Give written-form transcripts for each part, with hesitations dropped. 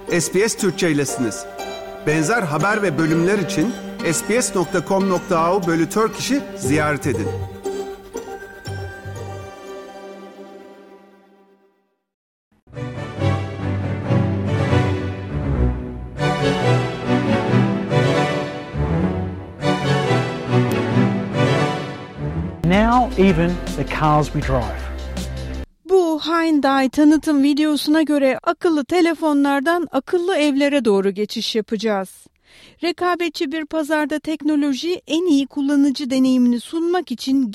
SBS Türkçe'ylesiniz. Benzer haber ve bölümler için sbs.com.au/Turkish'i ziyaret edin. Now even the cars we drive. Bu Hyundai tanıtım videosuna göre akıllı telefonlardan akıllı evlere doğru geçiş yapacağız. Rekabetçi bir pazarda teknoloji en iyi kullanıcı deneyimini sunmak için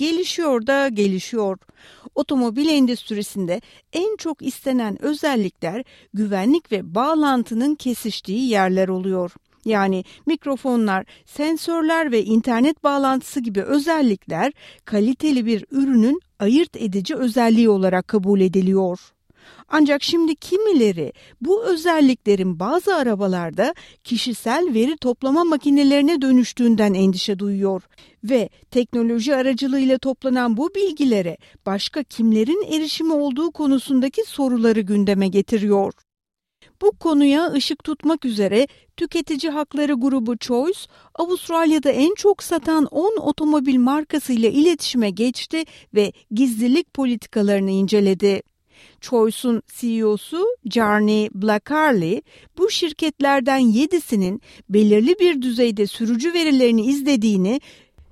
gelişiyor. Otomobil endüstrisinde en çok istenen özellikler güvenlik ve bağlantının kesiştiği yerler oluyor. Yani mikrofonlar, sensörler ve internet bağlantısı gibi özellikler kaliteli bir ürünün ayırt edici özelliği olarak kabul ediliyor. Ancak şimdi kimileri bu özelliklerin bazı arabalarda kişisel veri toplama makinelerine dönüştüğünden endişe duyuyor ve teknoloji aracılığıyla toplanan bu bilgilere başka kimlerin erişimi olduğu konusundaki soruları gündeme getiriyor. Bu konuya ışık tutmak üzere tüketici hakları grubu Choice, Avustralya'da en çok satan 10 otomobil markasıyla iletişime geçti ve gizlilik politikalarını inceledi. Choice'un CEO'su Jarni Blackarley, bu şirketlerden 7'sinin belirli bir düzeyde sürücü verilerini izlediğini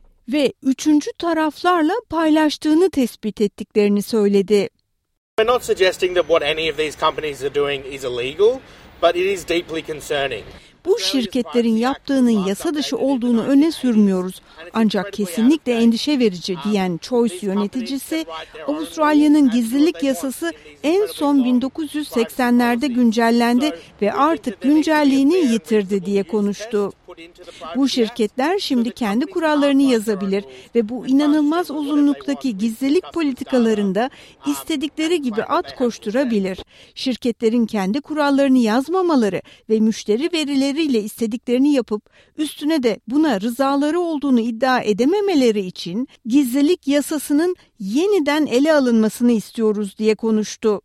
ve üçüncü taraflarla paylaştığını tespit ettiklerini söyledi. We're not suggesting that what any of these companies are doing is illegal, but it is deeply concerning. Bu şirketlerin yaptığının yasa dışı olduğunu öne sürmüyoruz. Ancak kesinlikle endişe verici diyen Choice yöneticisi, Avustralya'nın gizlilik yasası en son 1980'lerde güncellendi ve artık güncelliğini yitirdi diye konuştu. Bu şirketler şimdi kendi kurallarını yazabilir ve bu inanılmaz uzunluktaki gizlilik politikalarında istedikleri gibi at koşturabilir. Şirketlerin kendi kurallarını yazmamaları ve müşteri verileriyle istediklerini yapıp üstüne de buna rızaları olduğunu iddia edememeleri için gizlilik yasasının yeniden ele alınmasını istiyoruz diye konuştu.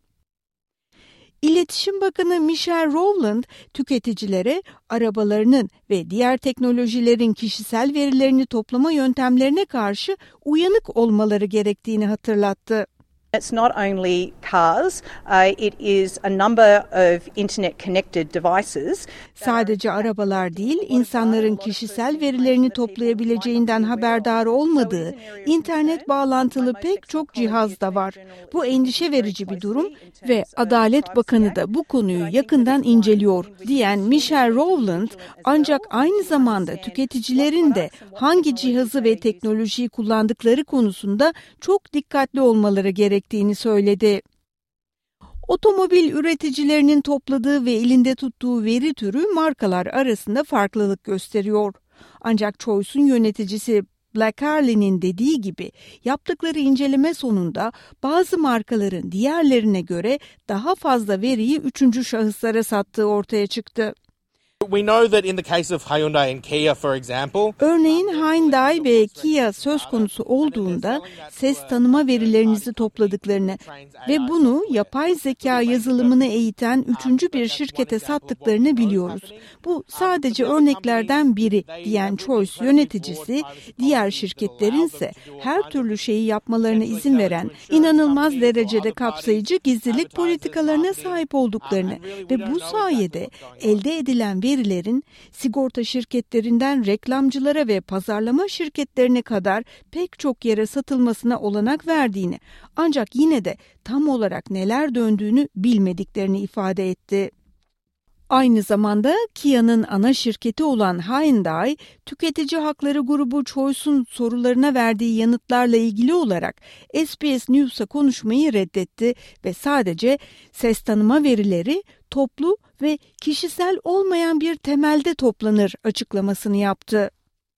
İletişim Bakanı Michelle Rowland, tüketicilere arabalarının ve diğer teknolojilerin kişisel verilerini toplama yöntemlerine karşı uyanık olmaları gerektiğini hatırlattı. It's not only cars, it is a number of internet-connected devices. Sadece arabalar değil, insanların kişisel verilerini toplayabileceğinden haberdar olmadığı, internet bağlantılı pek çok cihaz da var. Bu endişe verici bir durum ve Adalet Bakanı da bu konuyu yakından inceliyor, diyen Michelle Rowland, ancak aynı zamanda tüketicilerin de hangi cihazı ve teknolojiyi kullandıkları konusunda çok dikkatli olmaları gerektiğini söyledi. Otomobil üreticilerinin topladığı ve elinde tuttuğu veri türü markalar arasında farklılık gösteriyor. Ancak Choice'un yöneticisi Blackarley'nin dediği gibi yaptıkları inceleme sonunda bazı markaların diğerlerine göre daha fazla veriyi üçüncü şahıslara sattığı ortaya çıktı. We know that in the case of Hyundai and Kia, for example, örneğin Hyundai ve Kia söz konusu olduğunda ses tanıma verilerinizi topladıklarını ve bunu yapay zeka yazılımını eğiten üçüncü bir şirkete sattıklarını biliyoruz. Bu sadece örneklerden biri diyen Choice yöneticisi, diğer şirketlerin ise her türlü şeyi yapmalarına izin veren inanılmaz derecede kapsayıcı gizlilik politikalarına sahip olduklarını ve bu sayede elde edilen verilerin sigorta şirketlerinden reklamcılara ve pazarlama şirketlerine kadar pek çok yere satılmasına olanak verdiğini, ancak yine de tam olarak neler döndüğünü bilmediklerini ifade etti. Aynı zamanda Kia'nın ana şirketi olan Hyundai, tüketici hakları grubu Choice'un sorularına verdiği yanıtlarla ilgili olarak SBS News'a konuşmayı reddetti ve sadece ses tanıma verileri toplu ve kişisel olmayan bir temelde toplanır açıklamasını yaptı.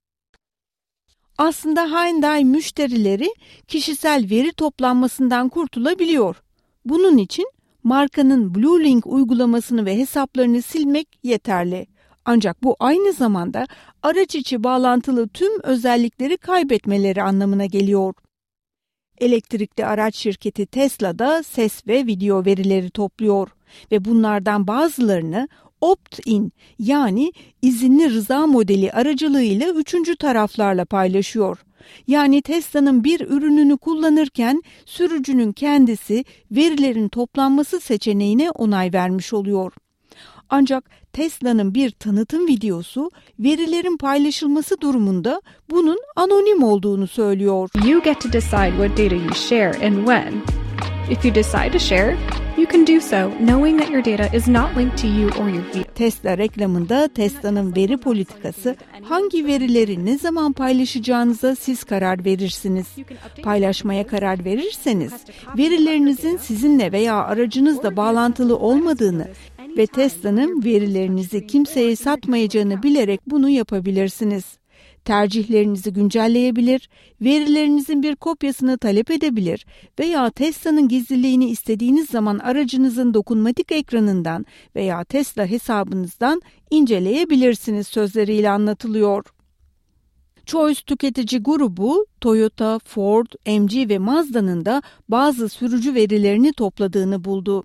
Aslında Hyundai müşterileri kişisel veri toplanmasından kurtulabiliyor. Bunun için markanın Blue Link uygulamasını ve hesaplarını silmek yeterli. Ancak bu aynı zamanda araç içi bağlantılı tüm özellikleri kaybetmeleri anlamına geliyor. Elektrikli araç şirketi Tesla da ses ve video verileri topluyor ve bunlardan bazılarını opt-in yani izinli rıza modeli aracılığıyla üçüncü taraflarla paylaşıyor. Yani Tesla'nın bir ürününü kullanırken sürücünün kendisi verilerin toplanması seçeneğine onay vermiş oluyor. Ancak Tesla'nın bir tanıtım videosu verilerin paylaşılması durumunda bunun anonim olduğunu söylüyor. You get to decide what data you share and when. If you decide to share, you can do so knowing that your data is not linked to you or your vehicle. Tesla reklamında Tesla'nın veri politikası hangi verileri ne zaman paylaşacağınıza siz karar verirsiniz. Paylaşmaya karar verirseniz verilerinizin sizinle veya aracınızla bağlantılı olmadığını ve Tesla'nın verilerinizi kimseye satmayacağını bilerek bunu yapabilirsiniz. Tercihlerinizi güncelleyebilir, verilerinizin bir kopyasını talep edebilir veya Tesla'nın gizliliğini istediğiniz zaman aracınızın dokunmatik ekranından veya Tesla hesabınızdan inceleyebilirsiniz sözleriyle anlatılıyor. Choice tüketici grubu Toyota, Ford, MG ve Mazda'nın da bazı sürücü verilerini topladığını buldu.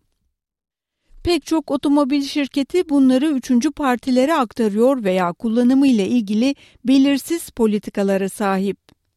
Pek çok otomobil şirketi bunları üçüncü partilere aktarıyor veya kullanımı ile ilgili belirsiz politikalara sahip.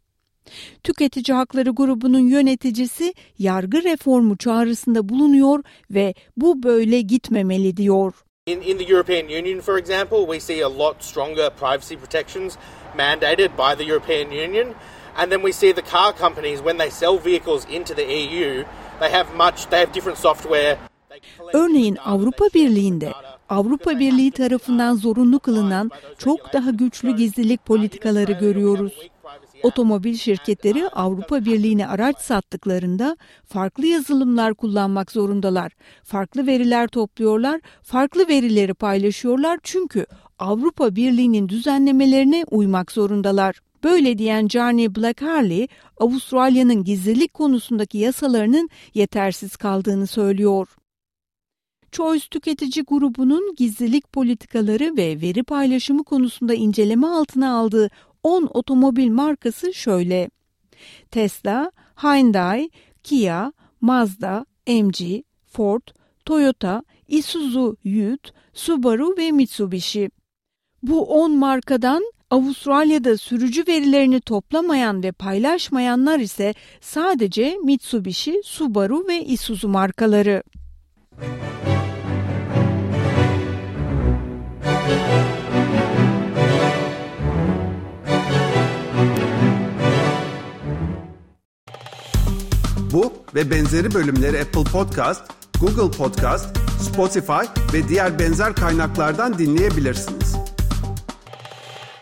Tüketici hakları grubunun yöneticisi yargı reformu çağrısında bulunuyor ve bu böyle gitmemeli diyor. In the European Union, for example, we see a lot stronger privacy protections mandated by the European Union. And then we see the car companies, when they sell vehicles into the EU, they have different software. Örneğin Avrupa Birliği'nde Avrupa Birliği tarafından zorunlu kılınan çok daha güçlü gizlilik politikaları görüyoruz. Otomobil şirketleri Avrupa Birliği'ne araç sattıklarında farklı yazılımlar kullanmak zorundalar. Farklı veriler topluyorlar, farklı verileri paylaşıyorlar çünkü Avrupa Birliği'nin düzenlemelerine uymak zorundalar. Böyle diyen Jarni Black-Harley, Avustralya'nın gizlilik konusundaki yasalarının yetersiz kaldığını söylüyor. Choice tüketici grubunun gizlilik politikaları ve veri paylaşımı konusunda inceleme altına aldığı 10 otomobil markası şöyle: Tesla, Hyundai, Kia, Mazda, MG, Ford, Toyota, Isuzu Ute, Subaru ve Mitsubishi. Bu 10 markadan Avustralya'da sürücü verilerini toplamayan ve paylaşmayanlar ise sadece Mitsubishi, Subaru ve Isuzu markaları. Bu ve benzeri bölümleri Apple Podcast, Google Podcast, Spotify ve diğer benzer kaynaklardan dinleyebilirsiniz.